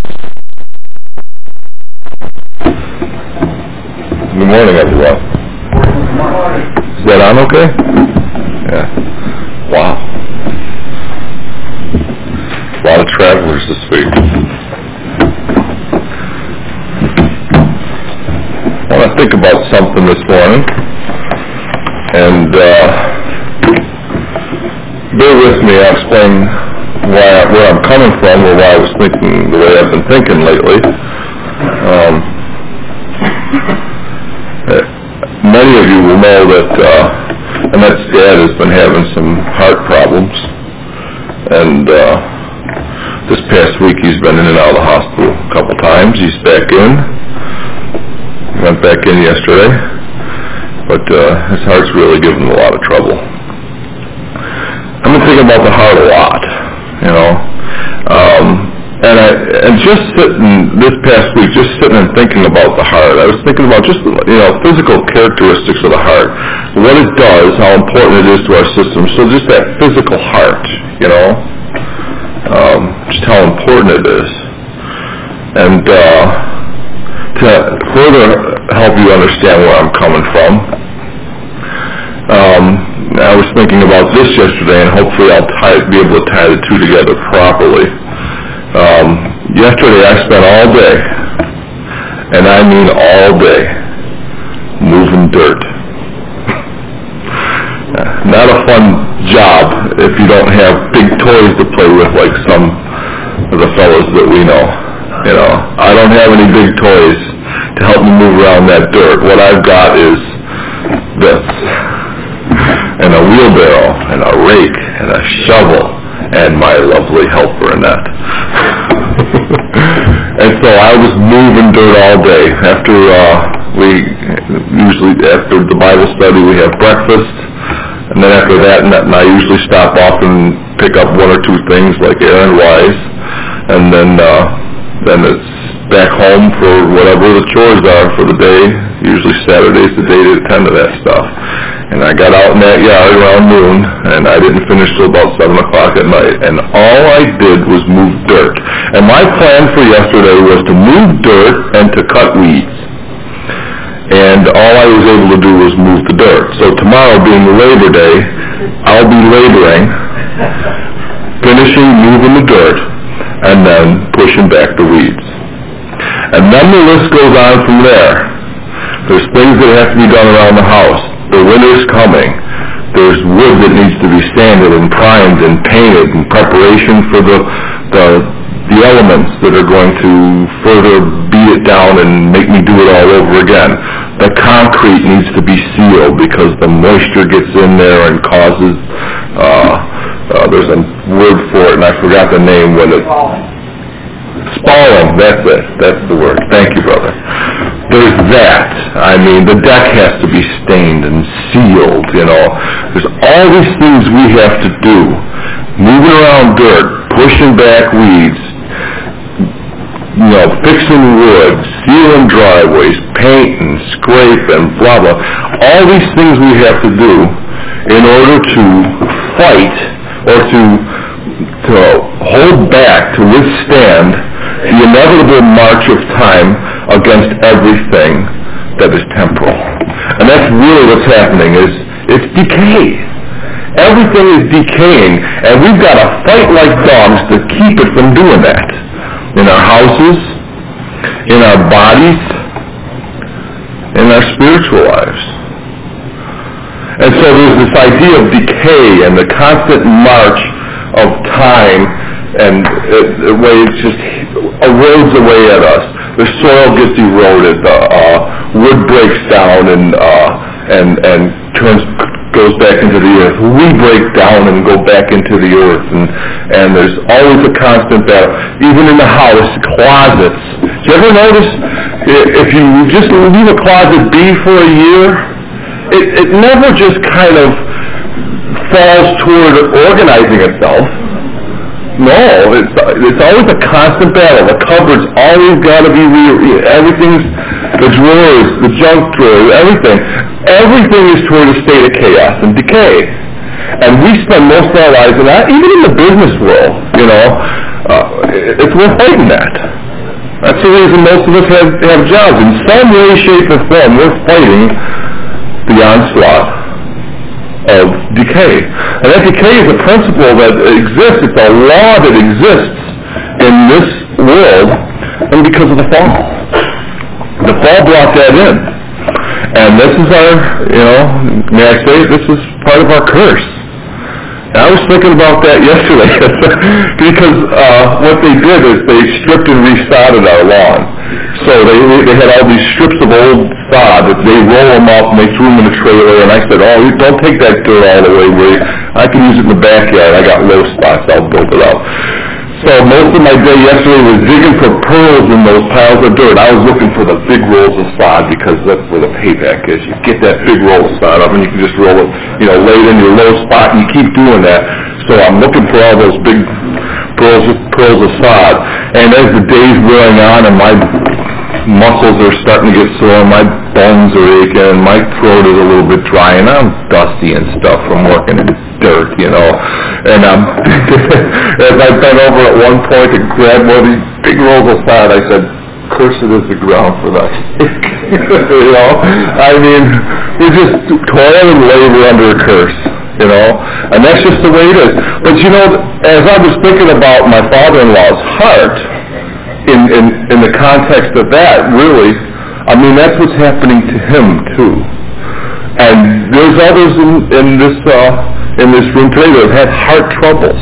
Good morning, everyone. Is that on okay? Yeah. Wow. A lot of travelers this week. I want to think about something this morning, and bear with me. I'll explain where I'm coming from, or why I was thinking the way I've been thinking lately. Many of you will know that Annette's dad has been having some heart problems, and this past week he's been in and out of the hospital a couple times. He's back in. Went back in yesterday, but his heart's really giving him a lot of trouble. I've been thinking about the heart a lot, you know. And just sitting this past week, just sitting and thinking about the heart, I was thinking about just, you know, physical characteristics of the heart, what it does, how important it is to our system. So just that physical heart, you know, just how important it is. And to further help you understand where I'm coming from, I was thinking about this yesterday, and hopefully I'll be able to tie the two together properly. Yesterday I spent all day, and I mean all day, moving dirt. Not a fun job if you don't have big toys to play with like some of the fellows that we know. You know, I don't have any big toys to help me move around that dirt. What I've got is this, and a wheelbarrow, and a rake, and a shovel, and my lovely helper Annette. And so I was moving dirt all day. After the Bible study, we have breakfast, and then after that, Annette and I usually stop off and pick up one or two things like errand wise, and then it's back home for whatever the chores are for the day. Usually Saturday's the day to attend to that stuff. And I got out in that yard around noon, and I didn't finish till about 7 o'clock at night. And all I did was move dirt. And my plan for yesterday was to move dirt and to cut weeds. And all I was able to do was move the dirt. So tomorrow, being Labor Day, I'll be laboring, finishing moving the dirt, and then pushing back the weeds. And then the list goes on from there. There's things that have to be done around the house. The winter's coming. There's wood that needs to be sanded and primed and painted in preparation for the elements that are going to further beat it down and make me do it all over again. The concrete needs to be sealed because the moisture gets in there and causes, there's a word for it and I forgot the name when it... Spalling, that's it. That's the word. Thank you, brother. There's that. I mean, the deck has to be stained and sealed, you know. There's all these things we have to do. Moving around dirt, pushing back weeds, you know, fixing wood, sealing driveways, painting, scraping, blah, blah. All these things we have to do in order to fight or to hold back, to withstand the inevitable march of time against everything that is temporal. And that's really what's happening, is it's decay. Everything is decaying, and we've got to fight like dogs to keep it from doing that. In our houses, in our bodies, in our spiritual lives. And so there's this idea of decay and the constant march of time, and the way it just erodes away at us. The soil gets eroded, the wood breaks down and goes back into the earth. We break down and go back into the earth, and there's always a constant battle. Even in the house, closets. Do you ever notice if you just leave a closet be for a year, it never just kind of falls toward organizing itself. No, it's always a constant battle. The cupboard's always got to be everything's, the drawers, the junk drawers, everything. Everything is toward a state of chaos and decay. And we spend most of our lives in that, even in the business world, you know, we're fighting that. That's the reason most of us have jobs. In some way, shape, or form, we're fighting the onslaught of decay. And that decay is a principle that exists. It's a law that exists in this world, and because of the fall. The fall brought that in. And this is our, may I say, this is part of our curse. And I was thinking about that yesterday because what they did is they stripped and resodded our lawn. So they had all these strips of old sod that they roll them up and they threw them in a trailer. And I said, don't take that dirt all the way, Ray. I can use it in the backyard. I got low spots. I'll build it up. So most of my day yesterday was digging for pearls in those piles of dirt. I was looking for the big rolls of sod because that's where the payback is. You get that big roll of sod up and you can just roll it, lay it in your low spot, and you keep doing that. So I'm looking for all those big pearls of sod. And as the day's wearing on and my muscles are starting to get sore, my bones are aching, my throat is a little bit dry, and I'm dusty and stuff from working in dirt, And as I bent over at one point to grab one of these big rolls of sod, I said, "Cursed is the ground for thy sake." I mean, we just toil and labor under a curse, and that's just the way it is. But as I was thinking about my father-in-law's heart, in the context of that, really, I mean, that's what's happening to him too. And there's others in this room today that have had heart troubles.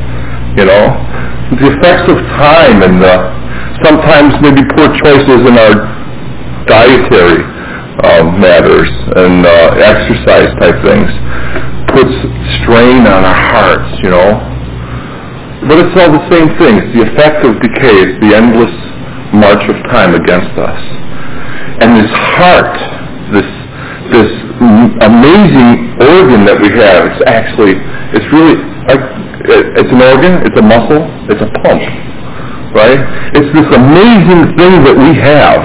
The effects of time and sometimes maybe poor choices in our dietary matters and exercise type things puts strain on our hearts, But it's all the same thing. It's the effect of decay. It's the endless march of time against us. And this heart, this amazing organ that we have, it's really, it's an organ, it's a muscle, it's a pump, right? It's this amazing thing that we have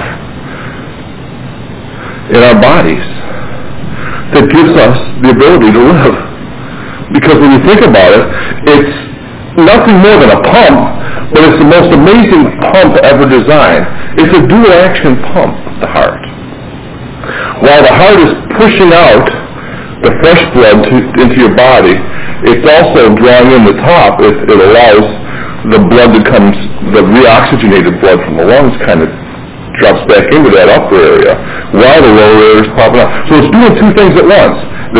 in our bodies that gives us the ability to live. Because when you think about it, it's nothing more than a pump, but it's the most amazing pump ever designed. It's a dual-action pump, the heart. While the heart is pushing out the fresh blood into your body, it's also drawing in the top. It allows the blood that comes, the reoxygenated blood from the lungs kind of drops back into that upper area, while the lower area is popping out. So it's doing two things at once.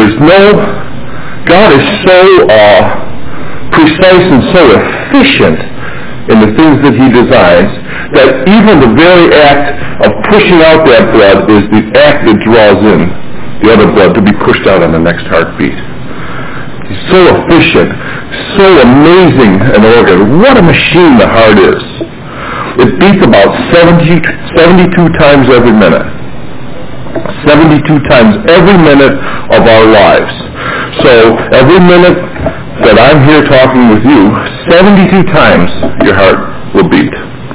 God is so precise and so efficient in the things that he designs that even the very act of pushing out that blood is the act that draws in the other blood to be pushed out on the next heartbeat. He's so efficient, so amazing an organ. What a machine the heart is. It beats about 72 times every minute. 72 times every minute of our lives. So every minute that I'm here talking with you, 72 times your heart will beat.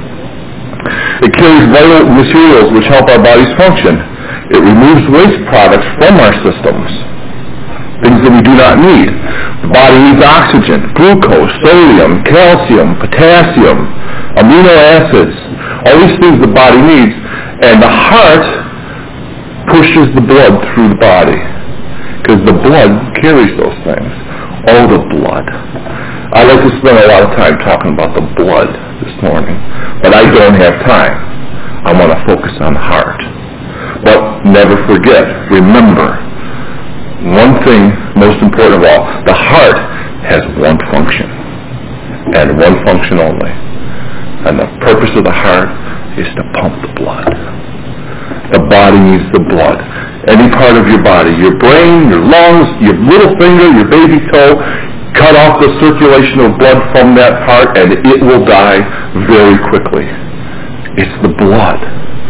It carries vital materials which help our bodies function. It removes waste products from our systems, things that we do not need. The body needs oxygen, glucose, sodium, calcium, potassium, amino acids, all these things the body needs, and the heart pushes the blood through the body because the blood carries those things. Oh, the blood. I like to spend a lot of time talking about the blood this morning, but I don't have time. I want to focus on the heart. But never forget, remember, one thing most important of all, the heart has one function, and one function only. And the purpose of the heart is to pump the blood. The body needs the blood. Any part of your body, your brain, your lungs, your little finger, your baby toe, cut off the circulation of blood from that part and it will die very quickly. It's the blood.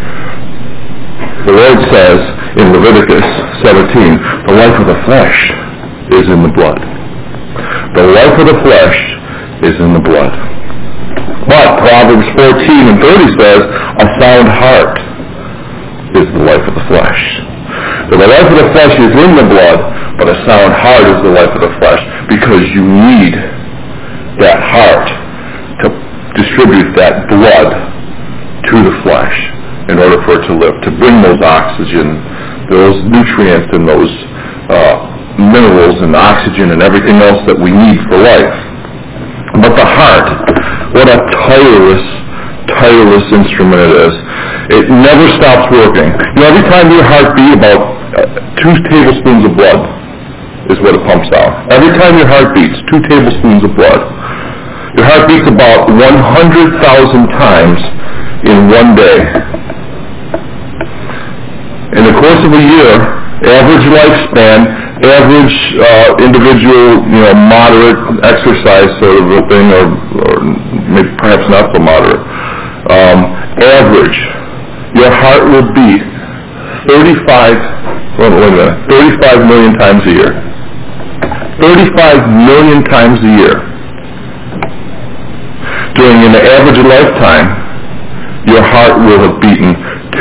The Lord says in Leviticus 17, the life of the flesh is in the blood. The life of the flesh is in the blood. But Proverbs 14 and 30 says, a sound heart is the life of the flesh. So the life of the flesh is in the blood, but a sound heart is the life of the flesh because you need that heart to distribute that blood to the flesh in order for it to live, to bring those oxygen, those nutrients and those minerals and oxygen and everything else that we need for life. But the heart, what a tireless instrument it is. It never stops working. You know, every time your heart beats, about 2 tablespoons of blood is what it pumps out. Every time your heart beats, 2 tablespoons of blood. Your heart beats about 100,000 times in one day. In the course of a year, average lifespan, average individual, moderate exercise sort of a thing, or maybe perhaps not so moderate, average, your heart will beat 35 million times a year. 35 million times a year. During an average lifetime, your heart will have beaten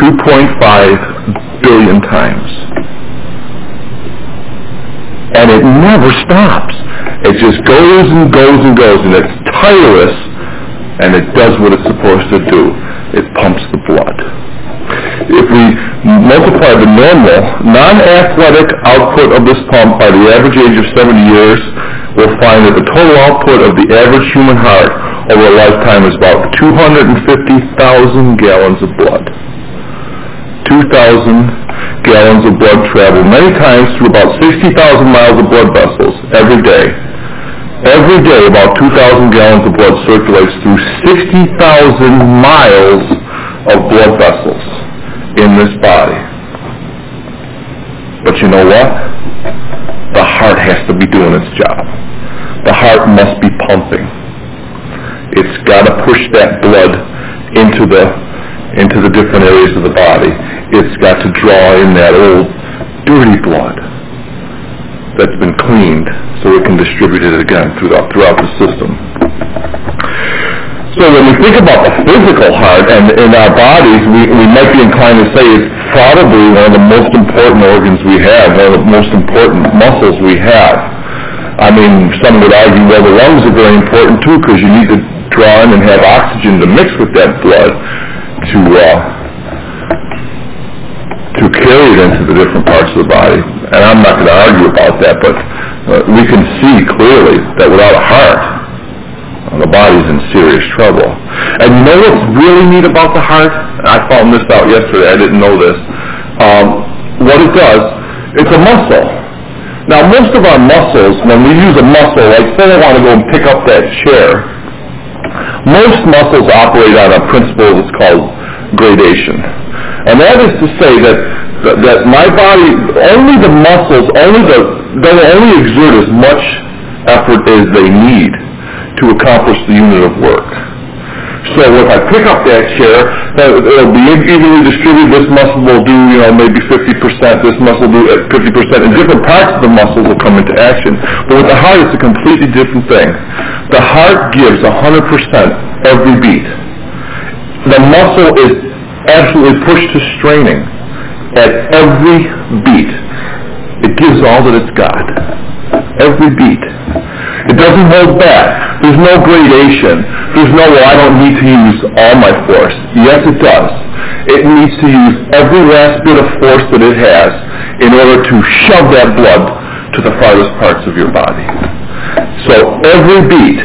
2.5 billion times. And it never stops. It just goes and goes and goes, and it's tireless, and it does what it's supposed to do. It pumps the blood. If we multiply the normal, non-athletic output of this pump by the average age of 70 years, we'll find that the total output of the average human heart over a lifetime is about 250,000 gallons of blood. 2,000 gallons of blood travel many times through about 60,000 miles of blood vessels every day. Every day, about 2,000 gallons of blood circulates through 60,000 miles of blood vessels in this body. But you know what? The heart has to be doing its job. The heart must be pumping. It's got to push that blood into the different areas of the body. It's got to draw in that old dirty blood that's been cleaned so it can distribute it again throughout the system. So when we think about the physical heart and in our bodies, we might be inclined to say it's probably one of the most important organs we have, one of the most important muscles we have. I mean, some would argue, well, the lungs are very important too, because you need to draw in and have oxygen to mix with that blood to carry it into the different parts of the body. And I'm not going to argue about that, but we can see clearly that without a heart, the body's in serious trouble. And you know what's really neat about the heart? I found this out yesterday. I didn't know this. What it does, it's a muscle. Now, most of our muscles, when we use a muscle, like say I want to go and pick up that chair, most muscles operate on a principle that's called gradation. And that is to say that my body, only the muscles, they will only exert as much effort as they need to accomplish the unit of work. So if I pick up that chair, it'll be evenly distributed. This muscle will do, maybe 50%. This muscle will do 50%. And different parts of the muscle will come into action. But with the heart, it's a completely different thing. The heart gives 100% every beat. The muscle is absolutely pushed to straining at every beat. It gives all that it's got. Every beat. It doesn't hold back. There's no gradation. There's no, I don't need to use all my force. Yes, it does. It needs to use every last bit of force that it has in order to shove that blood to the farthest parts of your body. So every beat,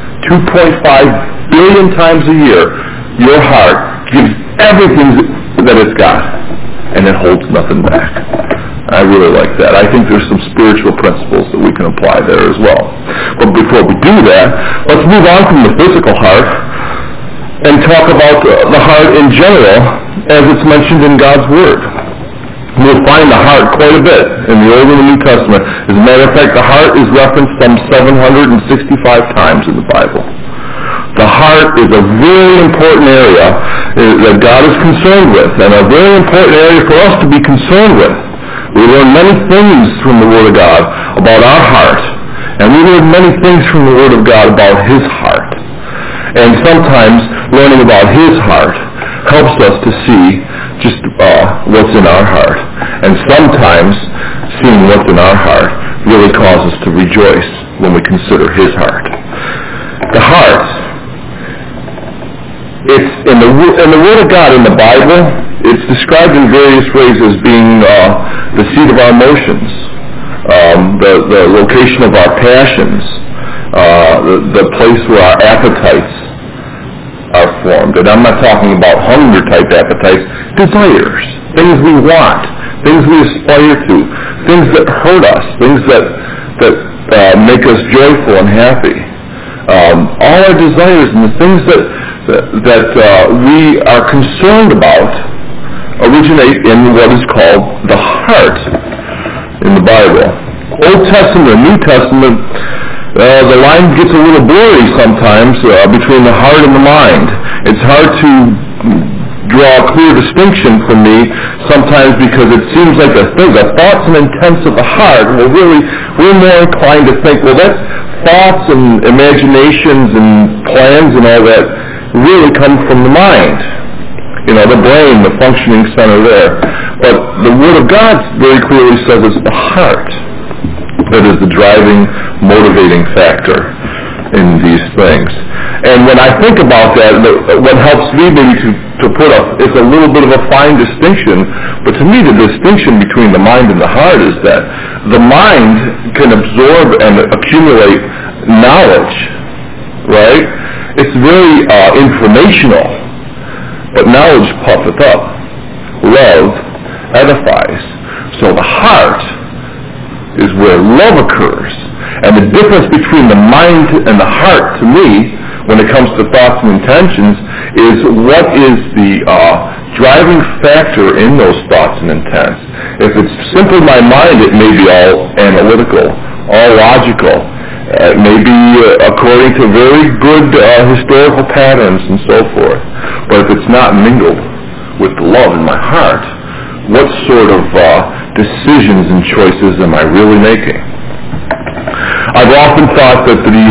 2.5 billion times a year, your heart gives everything that it's got, and it holds nothing back. I really like that. I think there's some spiritual principles that we can apply there as well. But before we do that, let's move on from the physical heart and talk about the heart in general as it's mentioned in God's Word. We'll find the heart quite a bit in the Old and the New Testament. As a matter of fact, the heart is referenced some 765 times in the Bible. The heart is a very important area that God is concerned with, and a very important area for us to be concerned with. We learn many things from the Word of God about our heart, and we learn many things from the Word of God about His heart. And sometimes learning about His heart helps us to see just what's in our heart. And sometimes seeing what's in our heart really causes us to rejoice when we consider His heart. The heart It's in the Word of God in the Bible. It's described in various ways as being the seat of our emotions, the location of our passions, the place where our appetites are formed. And I'm not talking about hunger-type appetites, desires, things we want, things we aspire to, things that hurt us, things that make us joyful and happy. All our desires and the things that we are concerned about originate in what is called the heart in the Bible. Old Testament and New Testament, the line gets a little blurry sometimes between the heart and the mind. It's hard to draw a clear distinction for me sometimes because it seems like the thoughts and intents of the heart, we're more inclined to think, well, that's thoughts and imaginations and plans and all that really come from the mind. The brain, the functioning center there. But the Word of God very clearly says it's the heart that is the driving, motivating factor in these things. And when I think about that, what helps me maybe to put up is a little bit of a fine distinction, but to me the distinction between the mind and the heart is that the mind can absorb and accumulate knowledge, right? It's very informational, but knowledge puffeth up. Love edifies. So the heart is where love occurs. And the difference between the mind and the heart, to me, when it comes to thoughts and intentions, is what is the driving factor in those thoughts and intents. If it's simply my mind, it may be all analytical, all logical. It may be according to very good historical patterns and so forth. But if it's not mingled with the love in my heart, what sort of decisions and choices am I really making? I've often thought that the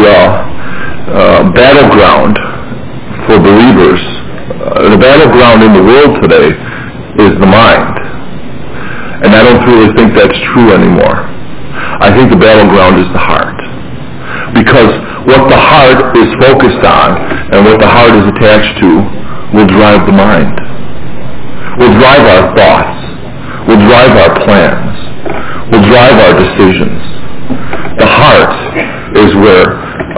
battleground for believers, the battleground in the world today is the mind. And I don't really think that's true anymore. I think the battleground is the heart. Because what the heart is focused on and what the heart is attached to will drive the mind, will drive our thoughts, will drive our plans, will drive our decisions. The heart is where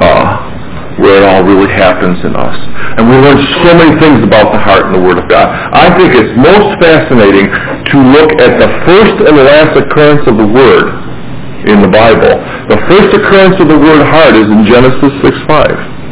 it all really happens in us. And we learn so many things about the heart in the Word of God. I think it's most fascinating to look at the first and last occurrence of the word in the Bible. The first occurrence of the word heart is in Genesis 6:5.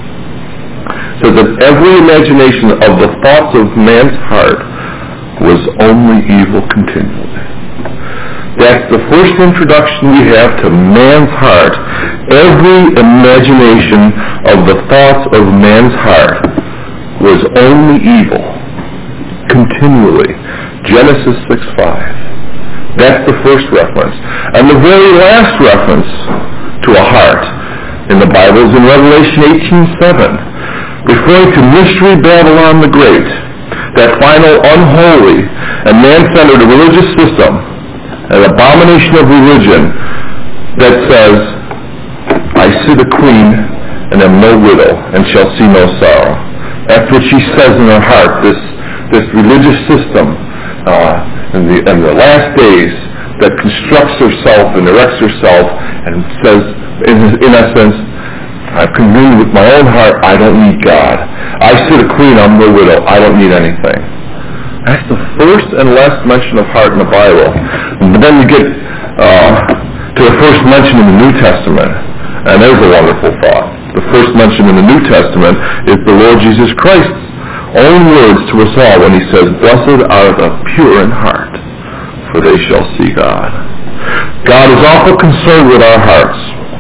It says that every imagination of the thoughts of man's heart was only evil continually. That's the first introduction we have to man's heart. Every imagination of the thoughts of man's heart was only evil continually. Genesis 6:5. That's the first reference. And the very last reference to a heart in the Bible is in Revelation 18:7, referring to Mystery Babylon the Great, that final unholy and man-centered religious system, an abomination of religion that says, I sit a queen and am no widow and shall see no sorrow. That's what she says in her heart, this religious system in the last days that constructs herself and erects herself and says, in essence, I've convened with my own heart, I don't need God. I sit a queen, I'm no widow, I don't need anything. That's the first and last mention of heart in the Bible. But then you get to the first mention in the New Testament, and there's a wonderful thought. The first mention in the New Testament is the Lord Jesus Christ's own words to us all when he says, blessed are the pure in heart, for they shall see God. God is awful concerned with our hearts.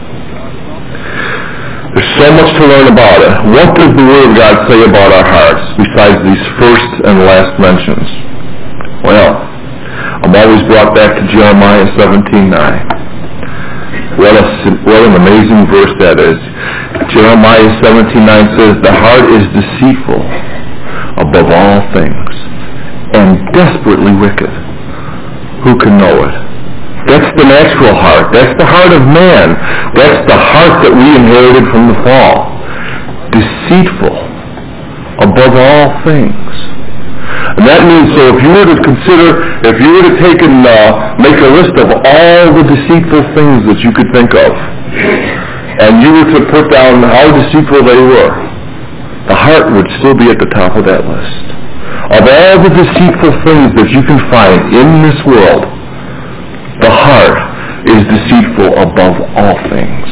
There's so much to learn about it. What does the Word of God say about our hearts besides these first and last mentions? Well, I'm always brought back to Jeremiah 17:9. What an amazing verse that is. Jeremiah 17:9 says, the heart is deceitful above all things and desperately wicked. Who can know it? That's the natural heart. That's the heart of man. That's the heart that we inherited from the fall. Deceitful above all things. And that means, so if you were to take and make a list of all the deceitful things that you could think of, and you were to put down how deceitful they were, the heart would still be at the top of that list. Of all the deceitful things that you can find in this world, the heart is deceitful above all things.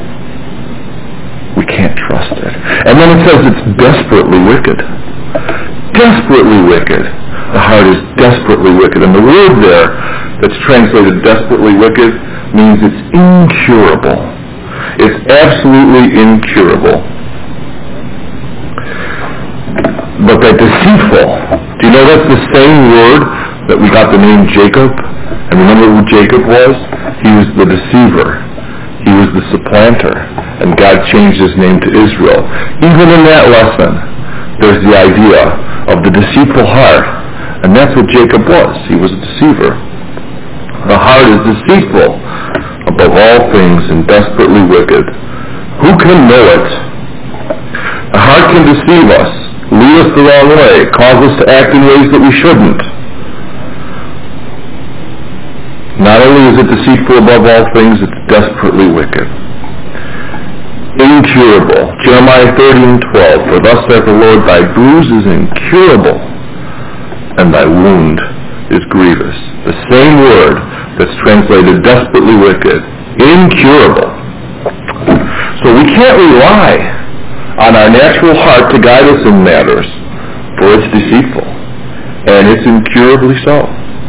We can't trust it. And then it says it's desperately wicked. Desperately wicked. The heart is desperately wicked. And the word there that's translated desperately wicked means it's incurable. It's absolutely incurable. But that deceitful, do you know that's the same word that we got the name Jacob? And remember who Jacob was? He was the deceiver. He was the supplanter. And God changed his name to Israel. Even in that lesson, there's the idea of the deceitful heart. And that's what Jacob was. He was a deceiver. The heart is deceitful above all things and desperately wicked. Who can know it? The heart can deceive us, lead us the wrong way, cause us to act in ways that we shouldn't. Not only is it deceitful above all things, it's desperately wicked. Incurable. Jeremiah 30:12. For thus saith the Lord, thy bruise is incurable, and thy wound is grievous. The same word that's translated desperately wicked. Incurable. So we can't rely on our natural heart to guide us in matters, for it's deceitful, and it's incurably so.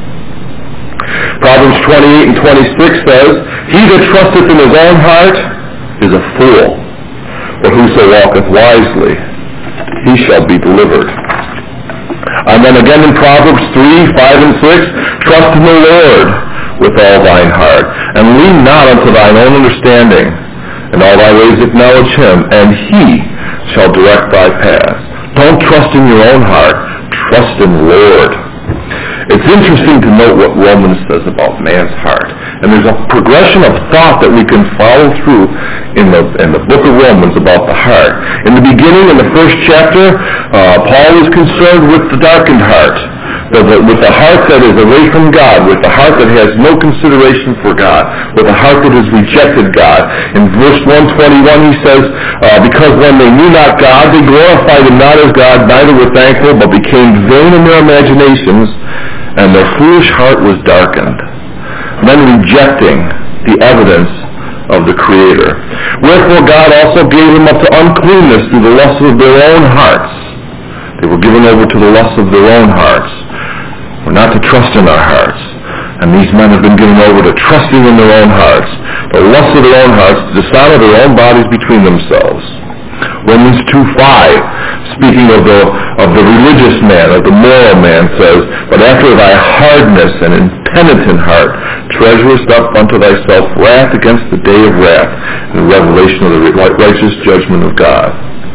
Proverbs 28:26 says, he that trusteth in his own heart is a fool, but whoso walketh wisely, he shall be delivered. And then again in Proverbs 3:5 and 6, trust in the Lord with all thine heart, and lean not unto thine own understanding. In all thy ways acknowledge him, and he shall direct thy paths. Don't trust in your own heart, trust in the Lord. It's interesting to note what Romans says about man's heart. And there's a progression of thought that we can follow through in the book of Romans about the heart. In the beginning, in the first chapter, Paul is concerned with the darkened heart, with the heart that is away from God, with the heart that has no consideration for God, with the heart that has rejected God. In verse 121 he says, because when they knew not God, they glorified him not as God, neither were thankful, but became vain in their imaginations, and their foolish heart was darkened. Then rejecting the evidence of the Creator. Wherefore God also gave them up to uncleanness through the lusts of their own hearts. They were given over to the lusts of their own hearts. We're not to trust in our hearts. And these men have been given over to trusting in their own hearts. The lusts of their own hearts, to dishonor their own bodies between themselves. Romans 2:5, speaking of the religious man, of the moral man, says, but after thy hardness and impenitent heart, treasurest up unto thyself wrath against the day of wrath, and the revelation of the righteous judgment of God.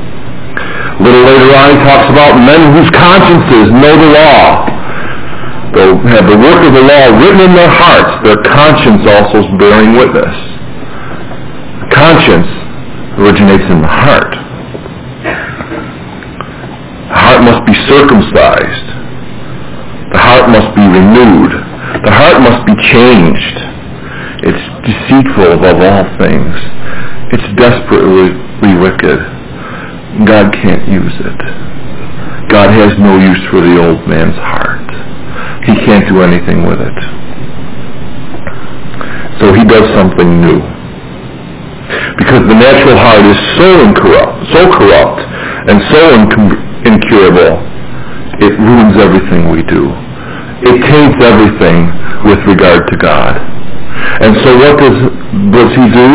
A little later on he talks about men whose consciences know the law. They'll have the work of the law written in their hearts, their conscience also is bearing witness. Conscience originates in the heart. The heart must be circumcised. The heart must be renewed. The heart must be changed. It's deceitful above all things. It's desperately wicked. God can't use it. God has no use for the old man's heart. He can't do anything with it. So he does something new. Because the natural heart is so corrupt, and so incurable, it ruins everything we do. It taints everything with regard to God. And so what does he do?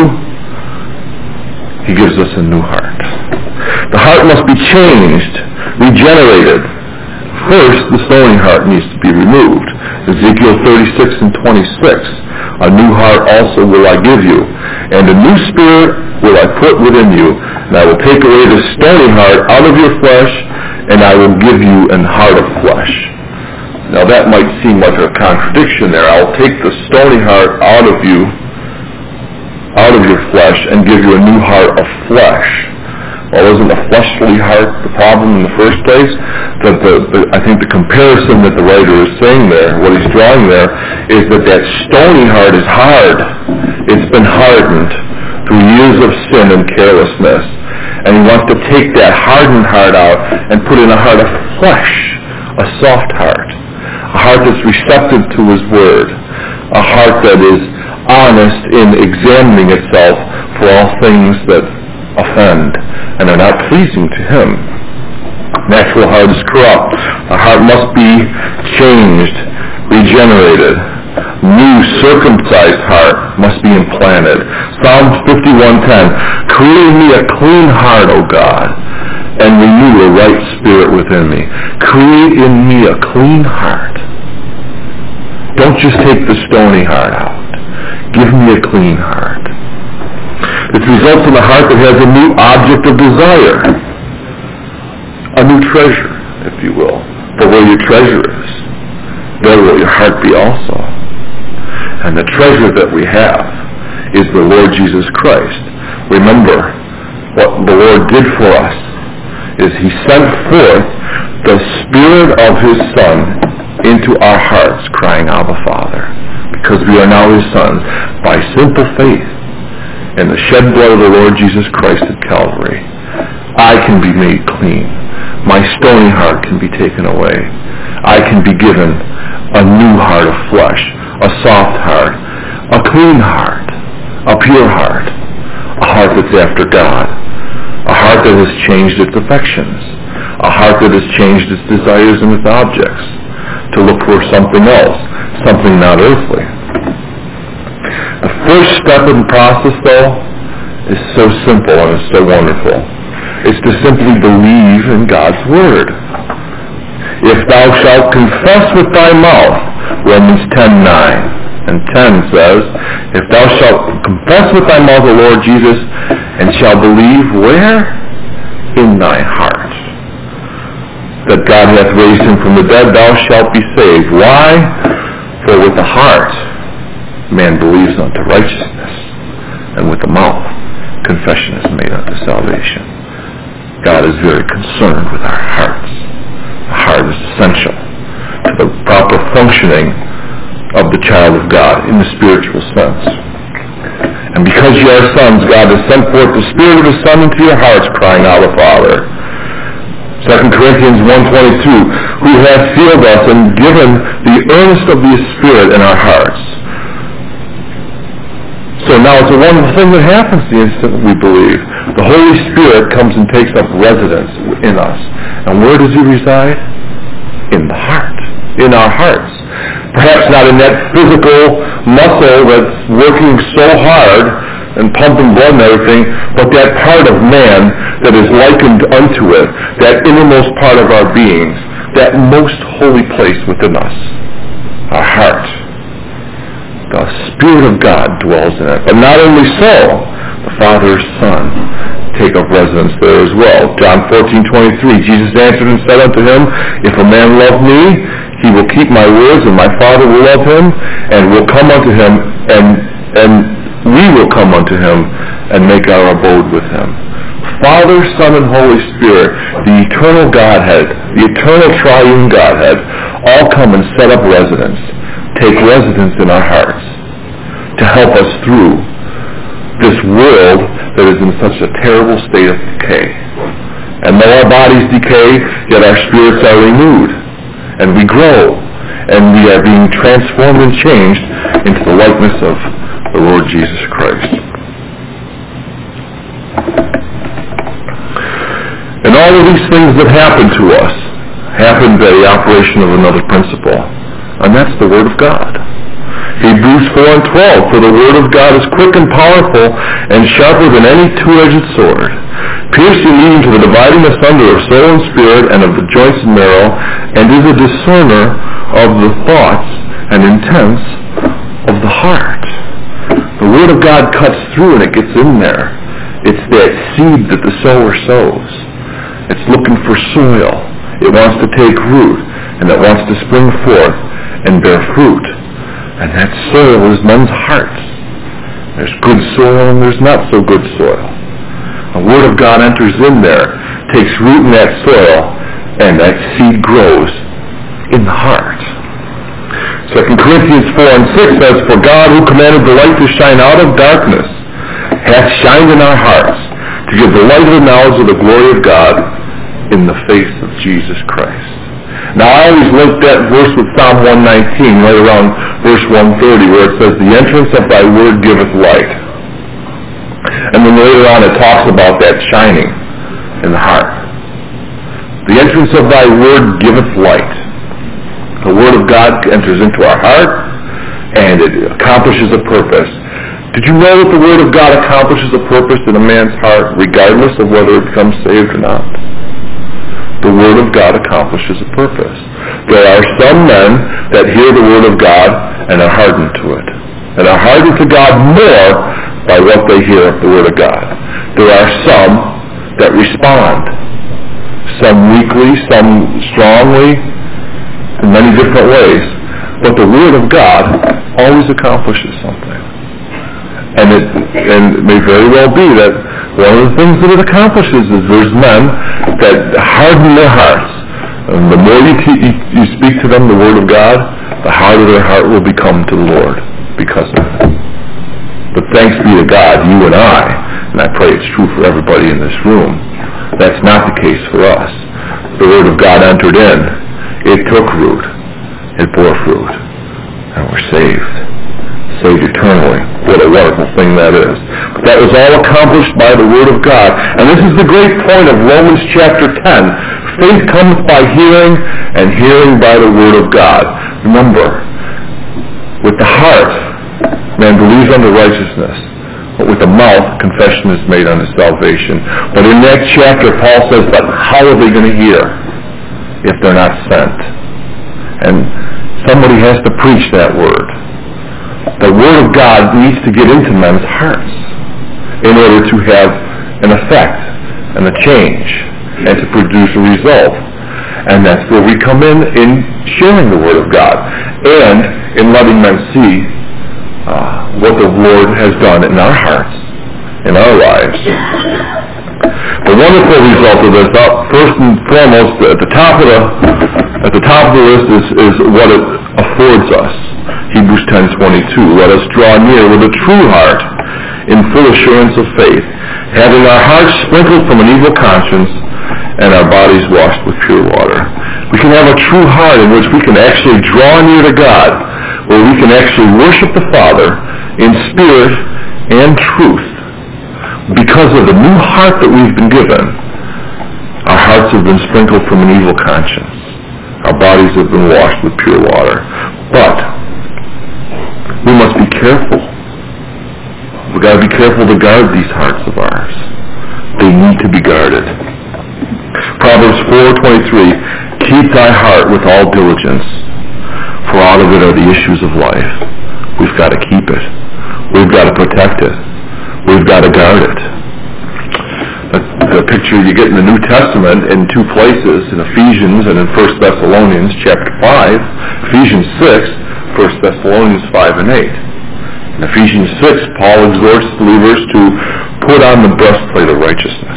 He gives us a new heart. The heart must be changed, regenerated. First, the stony heart needs to be removed. Ezekiel 36:26. A new heart also will I give you, and a new spirit will I put within you, and I will take away the stony heart out of your flesh, and I will give you an heart of flesh. Now that might seem like a contradiction there. I'll take the stony heart out of you, out of your flesh, and give you a new heart of flesh. Well, isn't a fleshly heart heart the problem in the first place? I think the comparison that the writer is saying there, what he's drawing there, is that stony heart is hard. It's been hardened through years of sin and carelessness. And he wants to take that hardened heart out and put in a heart of flesh, a soft heart, a heart that's receptive to his word, a heart that is honest in examining itself for all things that offend and are not pleasing to him. Natural heart is corrupt. A heart must be changed, regenerated. New circumcised heart must be implanted. Psalm 51:10, create in me a clean heart, O God, and renew a right spirit within me. Create in me a clean heart. Don't just take the stony heart out. Give me a clean heart. It results in a heart that has a new object of desire, a new treasure, if you will. For where your treasure is, there will your heart be also. And the treasure that we have is the Lord Jesus Christ. Remember, what the Lord did for us is he sent forth the Spirit of his Son into our hearts, crying, Abba, Father, because we are now his sons, by simple faith in the shed blood of the Lord Jesus Christ at Calvary. I can be made clean. My stony heart can be taken away. I can be given a new heart of flesh, a soft heart, a clean heart, a pure heart, a heart that's after God, a heart that has changed its affections, a heart that has changed its desires and its objects to look for something else, something not earthly. The first step in the process, though, is so simple and it's so wonderful. It's to simply believe in God's Word. If thou shalt confess with thy mouth, Romans 10:9 and 10 says, if thou shalt confess with thy mouth the Lord Jesus, and shalt believe where? In thy heart, that God hath raised him from the dead, thou shalt be saved. Why? For with the heart man believes unto righteousness, and with the mouth confession is made unto salvation. God is very concerned with our hearts. The heart is essential to the proper functioning of the child of God in the spiritual sense. And because ye are sons, God has sent forth the Spirit of his Son into your hearts, crying, Abba, Father. 2 Corinthians 1:22, who hath sealed us and given the earnest of the Spirit in our hearts. So now it's a wonderful thing that happens the instant we believe. The Holy Spirit comes and takes up residence in us. And where does he reside? In the heart, in our hearts. Perhaps not in that physical muscle that's working so hard and pumping blood and everything, but that part of man that is likened unto it, that innermost part of our beings, that most holy place within us, our heart. The Spirit of God dwells in it. But not only so, the Father's Son take up residence there as well. John 14:23, Jesus answered and said unto him, if a man love me, he will keep my words, and my Father will love him, and will come unto him, and we will come unto him, and make our abode with him. Father, Son, and Holy Spirit, the eternal Godhead, the eternal triune Godhead, all come and set up residence, take residence in our hearts, to help us through this world that is in such a terrible state of decay. And though our bodies decay, yet our spirits are renewed, and we grow, and we are being transformed and changed into the likeness of the Lord Jesus Christ. And all of these things that happen to us happen by the operation of another principle, and that's the Word of God. Hebrews 4:12, for the Word of God is quick and powerful and sharper than any two-edged sword, piercing even to the dividing asunder of soul and spirit and of the joints and marrow, and is a discerner of the thoughts and intents of the heart. The Word of God cuts through and it gets in there. It's that seed that the sower sows. It's looking for soil. It wants to take root, and it wants to spring forth and bear fruit. And that soil is men's hearts. There's good soil and there's not so good soil. The Word of God enters in there, takes root in that soil, and that seed grows in the heart. 2 Corinthians 4:6 says, "For God, who commanded the light to shine out of darkness, hath shined in our hearts, to give the light of the knowledge of the glory of God in the face of Jesus Christ." Now, I always link that verse with Psalm 119, right around verse 130, where it says, "The entrance of thy word giveth light." And then later on it talks about that shining in the heart. The entrance of thy word giveth light. The word of God enters into our heart, and it accomplishes a purpose. Did you know that the word of God accomplishes a purpose in a man's heart, regardless of whether it becomes saved or not? The word of God accomplishes a purpose. There are some men that hear the word of God and are hardened to it, and are hardened to God more by what they hear of the word of God. There are some that respond, some weakly, some strongly, in many different ways. But the word of God always accomplishes something. And it may very well be that one of the things that it accomplishes is there's men that harden their hearts. And the more you speak to them the word of God, the harder their heart will become to the Lord because of it. But thanks be to God, you and I pray it's true for everybody in this room, that's not the case for us. The word of God entered in, it took root, it bore fruit, and we're saved eternally. What a wonderful thing that is. But that was all accomplished by the word of God. And this is the great point of Romans chapter 10. Faith comes by hearing, and hearing by the word of God. Remember, with the heart, man believes unto righteousness, but with the mouth, confession is made unto salvation. But in that chapter, Paul says, but how are they going to hear if they're not sent? And somebody has to preach that word. The word of God needs to get into men's hearts in order to have an effect and a change and to produce a result. And that's where we come in sharing the word of God and in letting men see what the Lord has done in our hearts, in our lives. The wonderful result of this, first and foremost, at the top of the list is what it affords us. Hebrews 10:22. Let us draw near with a true heart, in full assurance of faith, having our hearts sprinkled from an evil conscience and our bodies washed with pure water. We can have a true heart in which we can actually draw near to God, where we can actually worship the Father in spirit and truth. Because of the new heart that we've been given, our hearts have been sprinkled from an evil conscience. Our bodies have been washed with pure water. But we must be careful. We've got to be careful to guard these hearts of ours. They need to be guarded. Proverbs 4:23, keep thy heart with all diligence, for out of it are the issues of life. We've got to keep it. We've got to protect it. We've got to guard it. The picture you get in the New Testament in two places, in Ephesians and in 1 Thessalonians chapter 5, Ephesians 6, 1 Thessalonians 5 and 8. In Ephesians 6, Paul exhorts believers to put on the breastplate of righteousness.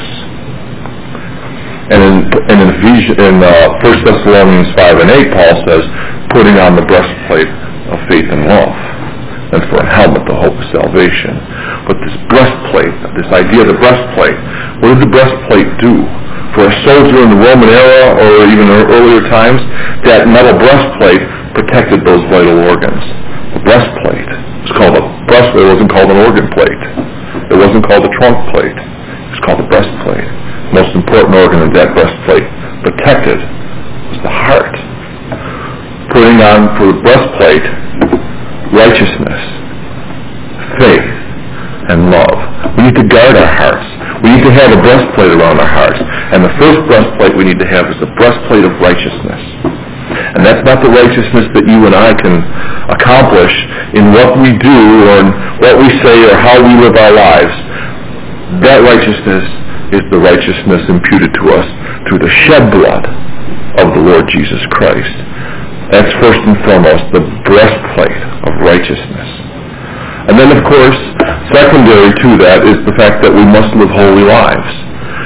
And in 1 Thessalonians 5 and 8, Paul says, putting on the breastplate of faith and love, and for a helmet, the hope of salvation. But this breastplate, this idea of the breastplate, what did the breastplate do? For a soldier in the Roman era, or even earlier times, that metal breastplate protected those vital organs. The breastplate was called a breastplate. It wasn't called an organ plate. It wasn't called a trunk plate. It was called a breastplate. The most important organ of that breastplate protected was the heart. Putting on for the breastplate righteousness, faith, and love. We need to guard our hearts. We need to have a breastplate around our hearts. And the first breastplate we need to have is the breastplate of righteousness. And that's not the righteousness that you and I can accomplish in what we do or in what we say or how we live our lives. That righteousness is the righteousness imputed to us through the shed blood of the Lord Jesus Christ. That's first and foremost the breastplate of righteousness. And then, of course, secondary to that is the fact that we must live holy lives.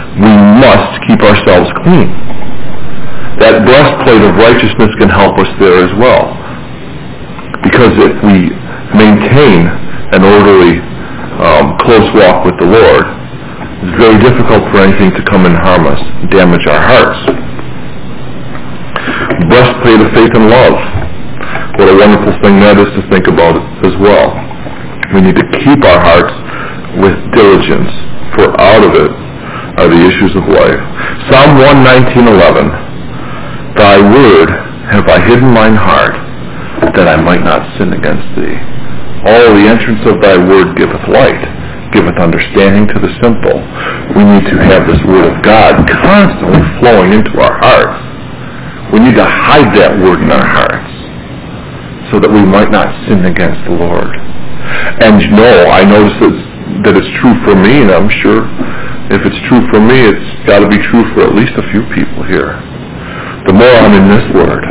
we must keep ourselves clean. That breastplate of righteousness can help us there as well. Because if we maintain an orderly, close walk with the Lord, it's very difficult for anything to come and harm us, damage our hearts. Breastplate of faith and love. What a wonderful thing that is to think about as well. We need to keep our hearts with diligence, for out of it are the issues of life. Psalm 119:11. Thy word have I hidden mine heart, that I might not sin against thee. All the entrance of thy word giveth light, giveth understanding to the simple. We need to have this word of God constantly flowing into our hearts. We need to hide that word in our hearts so that we might not sin against the Lord. And I notice that it's true for me, and I'm sure if it's true for me, it's got to be true for at least a few people here. The more I'm in this word,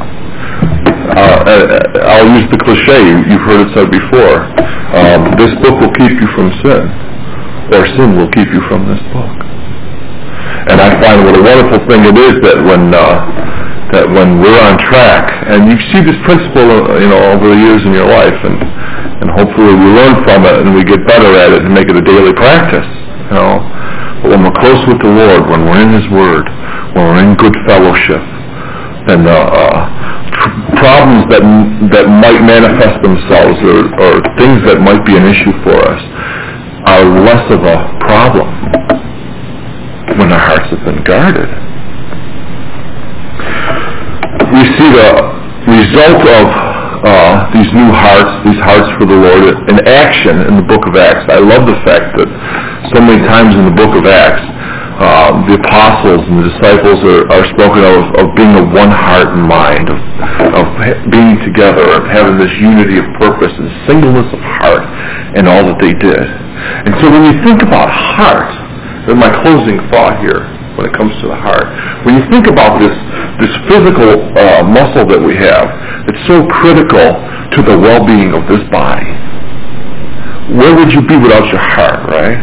I'll use the cliche, you've heard it said before, this book will keep you from sin, or sin will keep you from this book. And I find what a wonderful thing it is that when we're on track, and you see this principle, over the years in your life, and hopefully we learn from it and we get better at it and make it a daily practice, But when we're close with the Lord, when we're in His Word, when we're in good fellowship, then problems that might manifest themselves or things that might be an issue for us are less of a problem when our hearts have been guarded. We see the result of these new hearts, these hearts for the Lord, in action in the book of Acts. I love the fact that so many times in the book of Acts, the apostles and the disciples are spoken of being of one heart and mind, of being together, of having this unity of purpose and singleness of heart in all that they did. And so when you think about heart, and my closing thought here when it comes to the heart, when you think about this physical muscle that we have, it's so critical to the well-being of this body. Where would you be without your heart, right?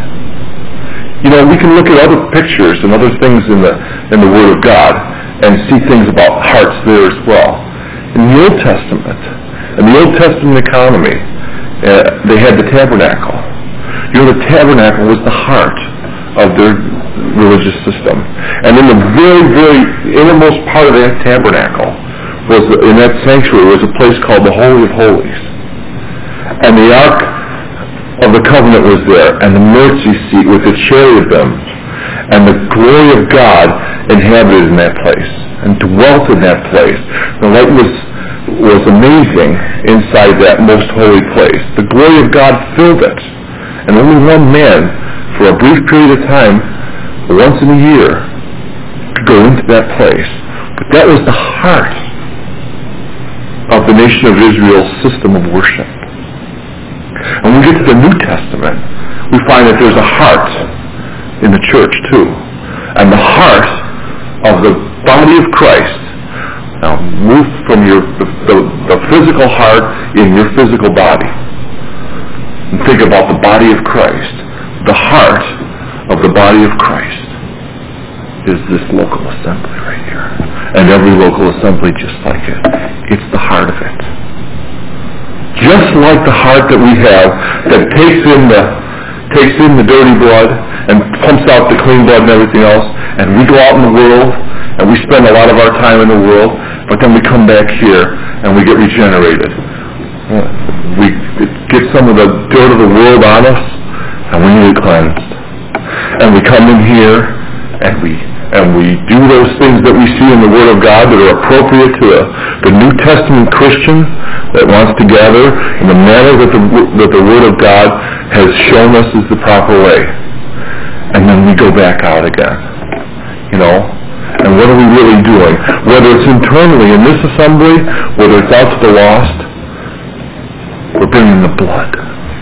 We can look at other pictures and other things in the Word of God and see things about hearts there as well. In the Old Testament economy, they had the tabernacle. The tabernacle was the heart of their religious system. And in the very, very innermost part of that tabernacle, in that sanctuary, was a place called the Holy of Holies. And the Ark of the Covenant was there, and the mercy seat with the cherubim, and the glory of God inhabited in that place and dwelt in that place. The light was amazing inside that most holy place. The glory of God filled it, and only one man, for a brief period of time, once in a year, could go into that place. But that was the heart of the nation of Israel's system of worship. And when we get to the New Testament, we find that there's a heart in the church too. And the heart of the body of Christ. Now move from the physical heart in your physical body. And think about the body of Christ. The heart of the body of Christ is this local assembly right here. And every local assembly just like it. It's the heart of it. Just like the heart that we have that takes in the dirty blood and pumps out the clean blood and everything else, and we go out in the world and we spend a lot of our time in the world, but then we come back here and we get regenerated. We get some of the dirt of the world on us and we need it cleansed. And we come in here and we do those things that we see in the Word of God that are appropriate to the New Testament Christian that wants to gather in the manner that the Word of God has shown us is the proper way. And then we go back out again. And what are we really doing? Whether it's internally in this assembly, whether it's out to the lost, we're bringing the blood.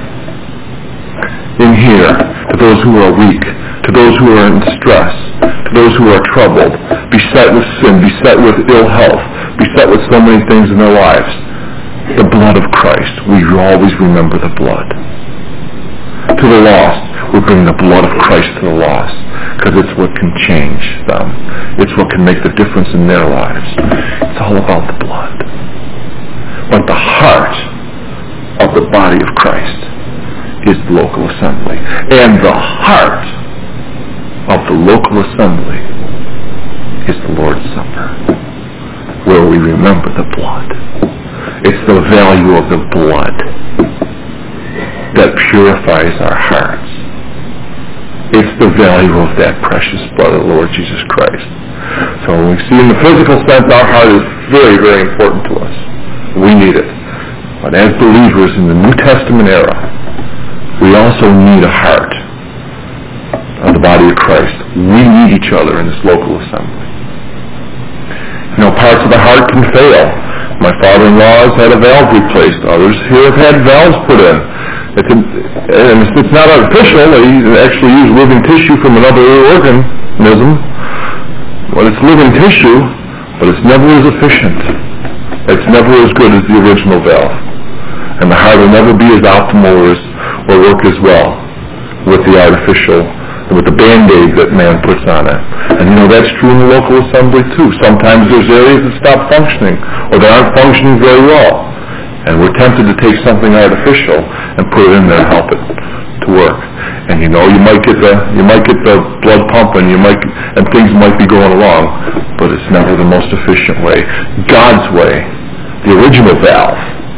In here, to those who are weak, to those who are in distress, to those who are troubled, beset with sin, beset with ill health, beset with so many things in their lives. The blood of Christ. We always remember the blood. To the lost, we bring the blood of Christ to the lost. because it's what can change them. It's what can make the difference in their lives. It's all about the blood. But the heart of the body of Christ is the local assembly. And the heart of the local assembly is the Lord's Supper, where we remember the blood. It's the value of the blood that purifies our hearts. It's the value of that precious blood of the Lord Jesus Christ. So when we see in the physical sense, our heart is very, very important to us. We need it. But as believers in the New Testament era, we also need a heart of the body of Christ. We need each other in this local assembly. You know, parts of the heart can fail. My father-in-law has had a valve replaced. Others here have had valves put in. It's not artificial. They actually use living tissue from another organism. Well, it's living tissue, but it's never as efficient. It's never as good as the original valve. And the heart will never be as optimal or work as well with the artificial, with the Band-Aid that man puts on it. And you know, that's true in the local assembly too. Sometimes there's areas that stop functioning, or that aren't functioning very well. And we're tempted to take something artificial and put it in there and help it to work. And you know, you might get the blood pumping, and things might be going along, but it's never the most efficient way. God's way, the original valve,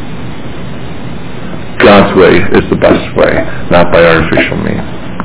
God's way is the best way, not by artificial means.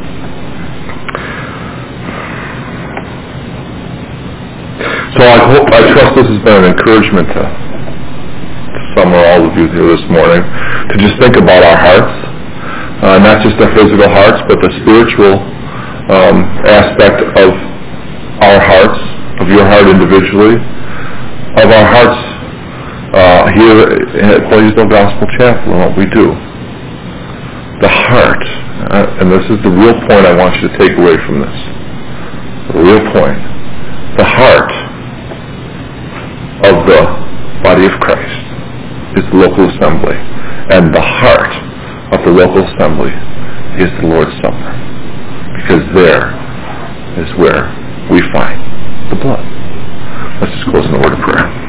So I trust this has been an encouragement to some or all of you here this morning to just think about our hearts, not just our physical hearts, but the spiritual aspect of our hearts, of your heart individually, of our hearts here at Blaisdell Gospel Chapel and what we do. The heart, and this is the real point I want you to take away from this, the real point, the heart of the body of Christ is the local assembly, and the heart of the local assembly is the Lord's Supper, because there is where we find the blood. Let's just close in a word of prayer.